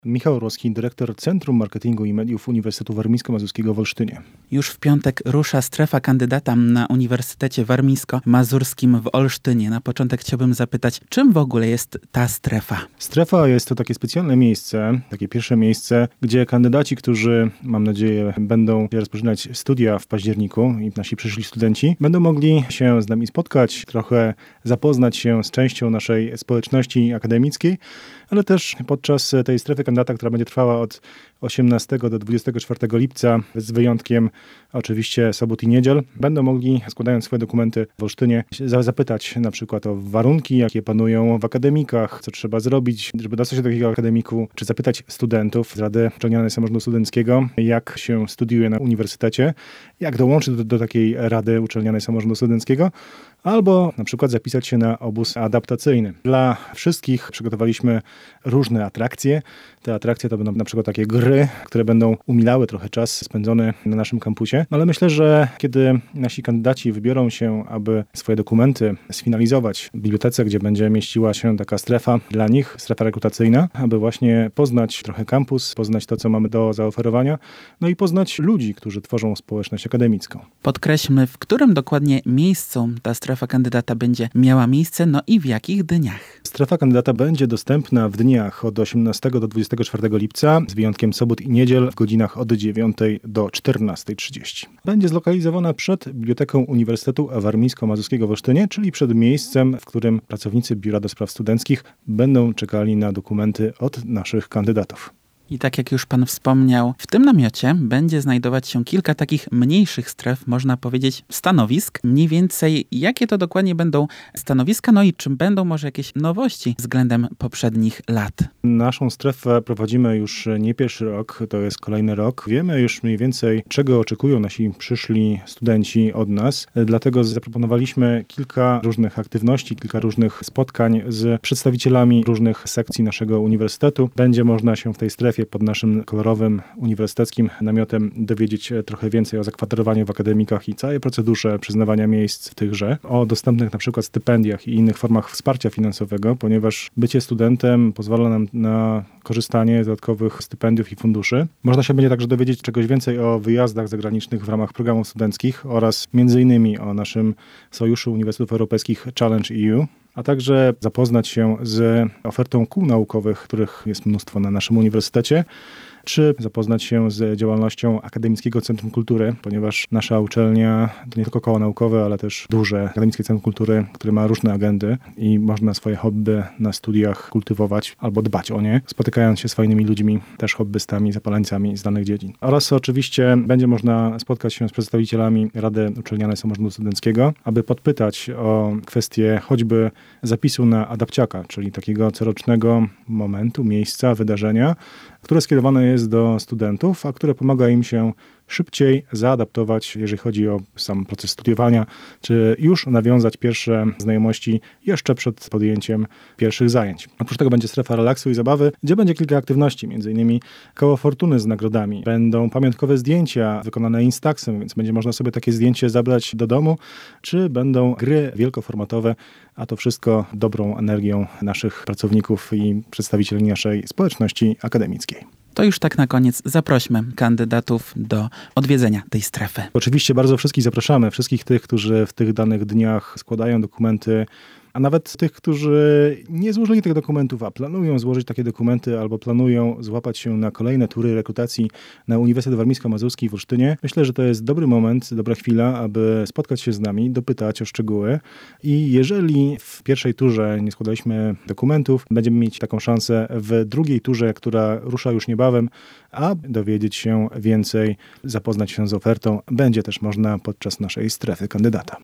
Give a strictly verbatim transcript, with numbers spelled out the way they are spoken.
Michał Roski, dyrektor Centrum Marketingu i Mediów Uniwersytetu Warmińsko-Mazurskiego w Olsztynie. Już w piątek rusza strefa kandydata na Uniwersytecie Warmińsko-Mazurskim w Olsztynie. Na początek chciałbym zapytać, czym w ogóle jest ta strefa? Strefa jest to takie specjalne miejsce, takie pierwsze miejsce, gdzie kandydaci, którzy, mam nadzieję, będą rozpoczynać studia w październiku i nasi przyszli studenci, będą mogli się z nami spotkać, trochę zapoznać się z częścią naszej społeczności akademickiej, ale też podczas tej strefy kandydata, która będzie trwała od osiemnastego do dwudziestego czwartego lipca, z wyjątkiem oczywiście sobot i niedziel, będą mogli, składając swoje dokumenty w Olsztynie, zapytać na przykład o warunki, jakie panują w akademikach, co trzeba zrobić, żeby dostać się do takiego akademiku, czy zapytać studentów z Rady Uczelnianej Samorządu Studenckiego, jak się studiuje na uniwersytecie, jak dołączyć do, do takiej Rady Uczelnianej Samorządu Studenckiego, albo na przykład zapisać się na obóz adaptacyjny. Dla wszystkich przygotowaliśmy różne atrakcje. Te atrakcje to będą na przykład takie gry, które będą umilały trochę czas spędzony na naszym kampusie. Ale myślę, że kiedy nasi kandydaci wybiorą się, aby swoje dokumenty sfinalizować w bibliotece, gdzie będzie mieściła się taka strefa dla nich, strefa rekrutacyjna, aby właśnie poznać trochę kampus, poznać to, co mamy do zaoferowania, no i poznać ludzi, którzy tworzą społeczność akademicką. Podkreślmy, w którym dokładnie miejscu ta strefa kandydata będzie miała miejsce, no i w jakich dniach. Strefa kandydata będzie dostępna w dniach od osiemnastego do dwudziestego czwartego lipca, z wyjątkiem sobot i niedziel w godzinach od dziewiątej do czternastej trzydzieści. Będzie zlokalizowana przed Biblioteką Uniwersytetu Warmińsko-Mazurskiego w Olsztynie, czyli przed miejscem, w którym pracownicy Biura do Spraw Studenckich będą czekali na dokumenty od naszych kandydatów. I tak jak już pan wspomniał, w tym namiocie będzie znajdować się kilka takich mniejszych stref, można powiedzieć stanowisk. Mniej więcej jakie to dokładnie będą stanowiska, no i czy będą może jakieś nowości względem poprzednich lat? Naszą strefę prowadzimy już nie pierwszy rok, to jest kolejny rok. Wiemy już mniej więcej, czego oczekują nasi przyszli studenci od nas, dlatego zaproponowaliśmy kilka różnych aktywności, kilka różnych spotkań z przedstawicielami różnych sekcji naszego uniwersytetu. Będzie można się w tej strefie pod naszym kolorowym uniwersyteckim namiotem dowiedzieć trochę więcej o zakwaterowaniu w akademikach i całej procedurze przyznawania miejsc w tychże, o dostępnych na przykład stypendiach i innych formach wsparcia finansowego, ponieważ bycie studentem pozwala nam na korzystanie z dodatkowych stypendiów i funduszy. Można się będzie także dowiedzieć czegoś więcej o wyjazdach zagranicznych w ramach programów studenckich oraz między innymi o naszym Sojuszu Uniwersytetów Europejskich Challenge E U, a także zapoznać się z ofertą kół naukowych, których jest mnóstwo na naszym uniwersytecie, czy zapoznać się z działalnością Akademickiego Centrum Kultury, ponieważ nasza uczelnia to nie tylko koło naukowe, ale też duże Akademickie Centrum Kultury, które ma różne agendy i można swoje hobby na studiach kultywować albo dbać o nie, spotykając się z fajnymi ludźmi, też hobbystami, zapaleńcami z danych dziedzin. Oraz oczywiście będzie można spotkać się z przedstawicielami Rady Uczelnianej Samorządu Studenckiego, aby podpytać o kwestię choćby zapisu na adapciaka, czyli takiego corocznego momentu, miejsca, wydarzenia, które skierowane jest do studentów, a które pomaga im się szybciej zaadaptować, jeżeli chodzi o sam proces studiowania, czy już nawiązać pierwsze znajomości jeszcze przed podjęciem pierwszych zajęć. Oprócz tego będzie strefa relaksu i zabawy, gdzie będzie kilka aktywności, między innymi koło fortuny z nagrodami. Będą pamiątkowe zdjęcia wykonane Instaxem, więc będzie można sobie takie zdjęcie zabrać do domu, czy będą gry wielkoformatowe, a to wszystko dobrą energią naszych pracowników i przedstawicieli naszej społeczności akademickiej. To już tak na koniec zaprośmy kandydatów do odwiedzenia tej strefy. Oczywiście bardzo wszystkich zapraszamy, wszystkich tych, którzy w tych danych dniach składają dokumenty, a nawet tych, którzy nie złożyli tych dokumentów, a planują złożyć takie dokumenty albo planują złapać się na kolejne tury rekrutacji na Uniwersytet Warmińsko-Mazurski w Olsztynie. Myślę, że to jest dobry moment, dobra chwila, aby spotkać się z nami, dopytać o szczegóły i jeżeli w pierwszej turze nie składaliśmy dokumentów, będziemy mieć taką szansę w drugiej turze, która rusza już niebawem, a dowiedzieć się więcej, zapoznać się z ofertą będzie też można podczas naszej strefy kandydata.